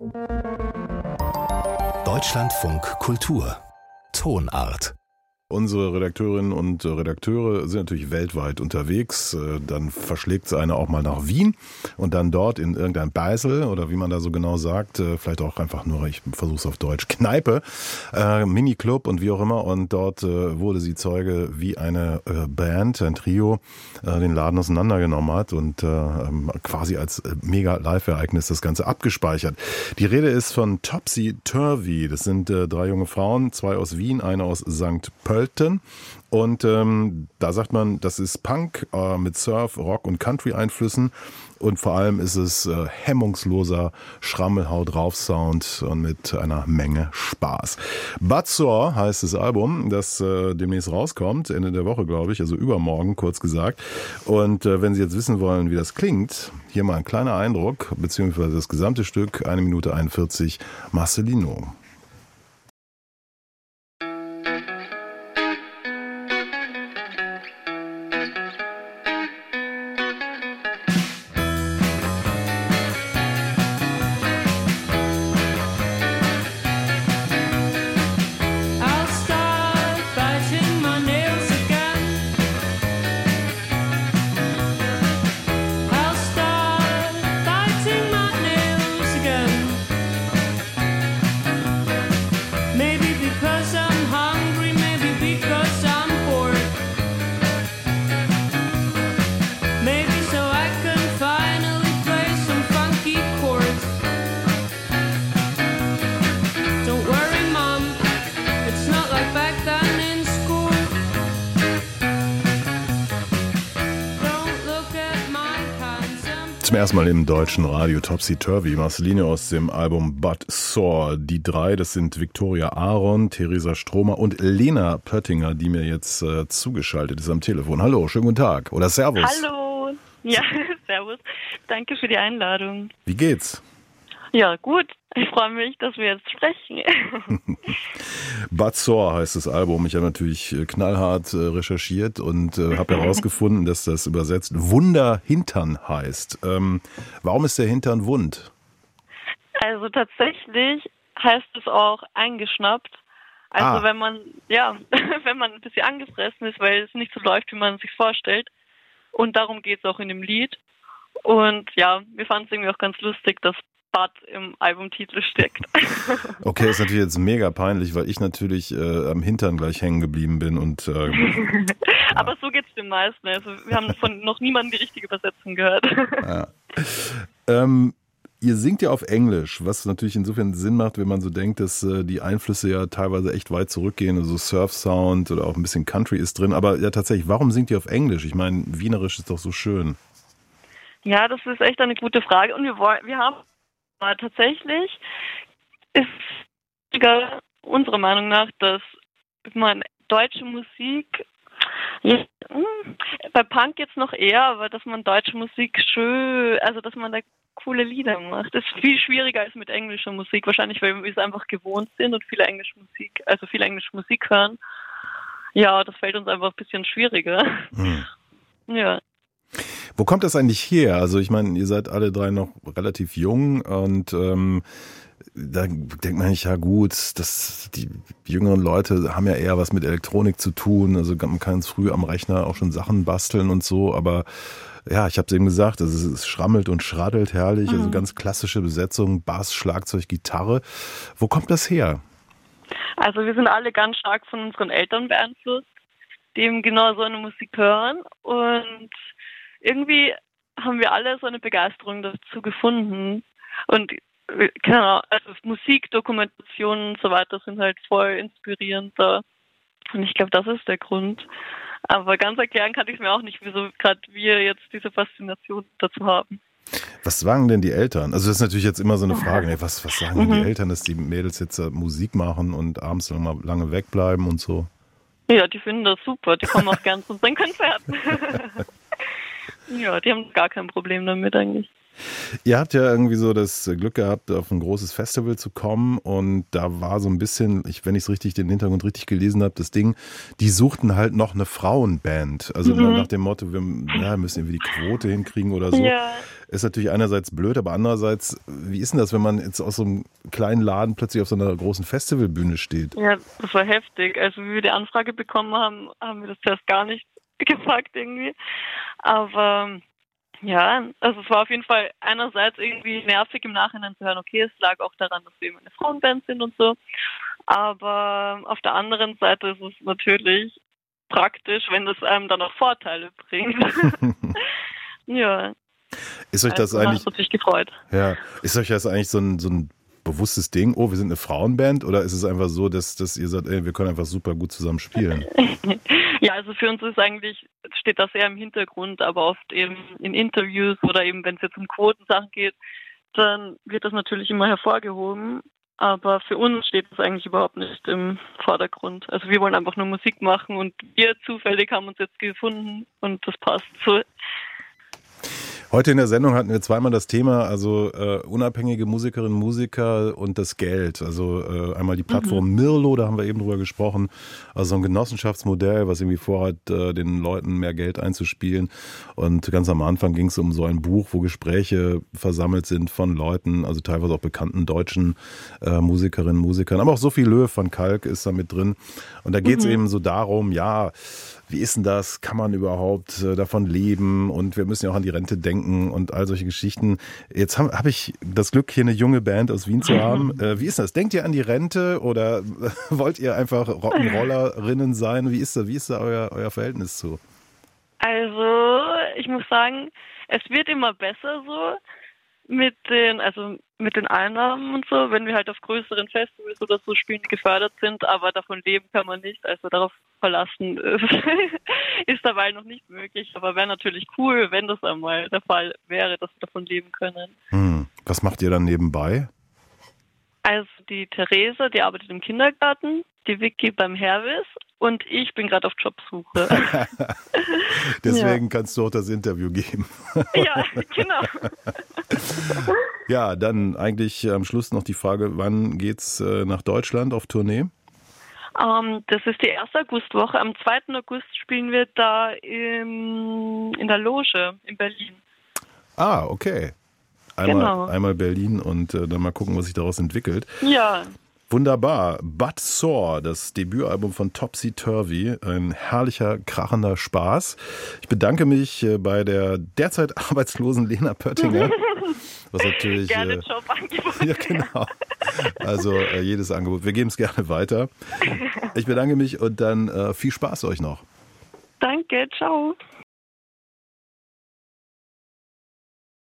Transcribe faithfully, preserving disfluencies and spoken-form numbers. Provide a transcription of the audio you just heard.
Deutschlandfunk Kultur Tonart. Unsere Redakteurinnen und Redakteure sind natürlich weltweit unterwegs. Dann verschlägt es eine auch mal nach Wien und dann dort in irgendein Beisel oder wie man da so genau sagt, vielleicht auch einfach nur, ich versuche es auf Deutsch, Kneipe, äh, Miniclub und wie auch immer. Und dort äh, wurde sie Zeuge, wie eine äh, Band, ein Trio, äh, den Laden auseinandergenommen hat und äh, quasi als äh, mega Live-Ereignis das Ganze abgespeichert. Die Rede ist von Topsy Turvy. Das sind äh, drei junge Frauen, zwei aus Wien, eine aus Sankt Pölten. Und ähm, da sagt man, das ist Punk äh, mit Surf, Rock und Country-Einflüssen. Und vor allem ist es äh, hemmungsloser Schrammel-Hau-Drauf-Sound und mit einer Menge Spaß. But Sore heißt das Album, das äh, demnächst rauskommt, Ende der Woche, glaube ich, also übermorgen, kurz gesagt. Und äh, wenn Sie jetzt wissen wollen, wie das klingt, hier mal ein kleiner Eindruck, beziehungsweise das gesamte Stück, eine Minute einundvierzig, Marcelino. Zum ersten Mal im deutschen Radio Topsy Turvy, Marcelino aus dem Album But Sore. Die drei, das sind Viktoria Aaron, Theresa Stromer und Lena Pöttinger, die mir jetzt äh, zugeschaltet ist am Telefon. Hallo, schönen guten Tag oder Servus. Hallo, ja, Servus. Danke für die Einladung. Wie geht's? Ja, gut. Ich freue mich, dass wir jetzt sprechen. But Sore heißt das Album. Ich habe natürlich knallhart äh, recherchiert und äh, habe herausgefunden, dass das übersetzt Wunderhintern heißt. Ähm, warum ist der Hintern wund? Also tatsächlich heißt es auch eingeschnappt. Also ah. wenn man, ja, wenn man ein bisschen angefressen ist, weil es nicht so läuft, wie man sich vorstellt. Und darum geht es auch in dem Lied. Und ja, wir fanden es irgendwie auch ganz lustig, dass But im Albumtitel steckt. Okay, ist natürlich jetzt mega peinlich, weil ich natürlich äh, am Hintern gleich hängen geblieben bin. Und, äh, Aber ja. So geht's den meisten. Also wir haben von noch niemandem die richtige Übersetzung gehört. Ja. Ähm, ihr singt ja auf Englisch, was natürlich insofern Sinn macht, wenn man so denkt, dass äh, die Einflüsse ja teilweise echt weit zurückgehen. Also Surf-Sound oder auch ein bisschen Country ist drin. Aber ja tatsächlich, warum singt ihr auf Englisch? Ich meine, Wienerisch ist doch so schön. Ja, das ist echt eine gute Frage. Und wir, wollen, wir haben Aber tatsächlich ist unserer Meinung nach, dass man deutsche Musik, ja, bei Punk jetzt noch eher, aber dass man deutsche Musik schön, also dass man da coole Lieder macht, ist viel schwieriger als mit englischer Musik. Wahrscheinlich, weil wir es einfach gewohnt sind und viele englische Musik, also viel englische Musik hören. Ja, das fällt uns einfach ein bisschen schwieriger. Hm. Ja. Wo kommt das eigentlich her? Also ich meine, ihr seid alle drei noch relativ jung und ähm, da denkt man nicht, ja gut, das, die jüngeren Leute haben ja eher was mit Elektronik zu tun, also man kann früh am Rechner auch schon Sachen basteln und so, aber ja, ich habe es eben gesagt, also es schrammelt und schraddelt herrlich, mhm. also ganz klassische Besetzung, Bass, Schlagzeug, Gitarre. Wo kommt das her? Also wir sind alle ganz stark von unseren Eltern beeinflusst, die eben genau so eine Musik hören und irgendwie haben wir alle so eine Begeisterung dazu gefunden und genau, also Musik, Dokumentationen und so weiter sind halt voll inspirierend da und ich glaube, das ist der Grund. Aber ganz erklären kann ich es mir auch nicht, wieso gerade wir jetzt diese Faszination dazu haben. Was sagen denn die Eltern? Also das ist natürlich jetzt immer so eine Frage, ne? was, was sagen mhm. die Eltern, dass die Mädels jetzt Musik machen und abends lange, lange wegbleiben und so? Ja, die finden das super, die kommen auch gern zu unseren Konzerten. Ja, die haben gar kein Problem damit eigentlich. Ihr habt ja irgendwie so das Glück gehabt, auf ein großes Festival zu kommen und da war so ein bisschen, ich, wenn ich es richtig, den Hintergrund richtig gelesen habe, das Ding, die suchten halt noch eine Frauenband. Also mhm. nach dem Motto, wir ja, müssen irgendwie die Quote hinkriegen oder so. Ja. Ist natürlich einerseits blöd, aber andererseits, wie ist denn das, wenn man jetzt aus so einem kleinen Laden plötzlich auf so einer großen Festivalbühne steht? Ja, das war heftig. Also wie wir die Anfrage bekommen haben, haben wir das zuerst gar nicht gefragt irgendwie. Aber ja, also es war auf jeden Fall einerseits irgendwie nervig im Nachhinein zu hören, okay, es lag auch daran, dass wir eben eine Frauenband sind und so. Aber auf der anderen Seite ist es natürlich praktisch, wenn das einem dann auch Vorteile bringt. Ja. Ist euch das also, eigentlich, hat natürlich gefreut. Ja, ist euch das eigentlich so ein, so ein bewusstes Ding, oh, wir sind eine Frauenband, oder ist es einfach so, dass, dass ihr sagt, ey, wir können einfach super gut zusammen spielen? Ja, also für uns ist eigentlich, steht das eher im Hintergrund, aber oft eben in Interviews oder eben, wenn es jetzt um Quotensachen geht, dann wird das natürlich immer hervorgehoben. Aber für uns steht das eigentlich überhaupt nicht im Vordergrund. Also wir wollen einfach nur Musik machen und wir zufällig haben uns jetzt gefunden und das passt so. Heute in der Sendung hatten wir zweimal das Thema, also äh, unabhängige Musikerinnen und Musiker und das Geld. Also äh, einmal die Plattform mhm. Mirlo, da haben wir eben drüber gesprochen. Also ein Genossenschaftsmodell, was irgendwie vorhat, äh, den Leuten mehr Geld einzuspielen. Und ganz am Anfang ging es um so ein Buch, wo Gespräche versammelt sind von Leuten, also teilweise auch bekannten deutschen äh, Musikerinnen und Musikern. Aber auch Sophie Löw von Kalk ist da mit drin. Und da geht es mhm. eben so darum, ja, wie ist denn das? Kann man überhaupt äh, davon leben? Und wir müssen ja auch an die Rente denken und all solche Geschichten. Jetzt habe hab ich das Glück, hier eine junge Band aus Wien zu haben. Äh, wie ist das? Denkt ihr an die Rente oder äh, wollt ihr einfach Rock'n'Rollerinnen sein? Wie ist da, wie ist da euer, euer Verhältnis zu? Also, ich muss sagen, es wird immer besser so mit den, also mit den Einnahmen und so, wenn wir halt auf größeren Festivals oder so spielen, gefördert sind, aber davon leben kann man nicht, also darauf verlassen ist dabei noch nicht möglich, aber wäre natürlich cool, wenn das einmal der Fall wäre, dass wir davon leben können. Hm. Was macht ihr dann nebenbei? Also die Therese, die arbeitet im Kindergarten, die Vicky beim Hervis und ich bin gerade auf Jobsuche. Deswegen ja. kannst du auch das Interview geben. Ja, genau. Ja, dann eigentlich am Schluss noch die Frage, wann geht's nach Deutschland auf Tournee? Um, das ist die erste Augustwoche. Am zweiten August spielen wir da im, in der Loge in Berlin. Ah, okay. Einmal, genau. einmal Berlin und äh, dann mal gucken, was sich daraus entwickelt. Ja. Wunderbar. But Sore, das Debütalbum von Topsy Turvy. Ein herrlicher, krachender Spaß. Ich bedanke mich äh, bei der derzeit arbeitslosen Lena Pöttinger. Was natürlich, gerne äh, Jobangebot. Ja, genau. Also äh, jedes Angebot. Wir geben es gerne weiter. Ich bedanke mich und dann äh, viel Spaß euch noch. Danke, ciao.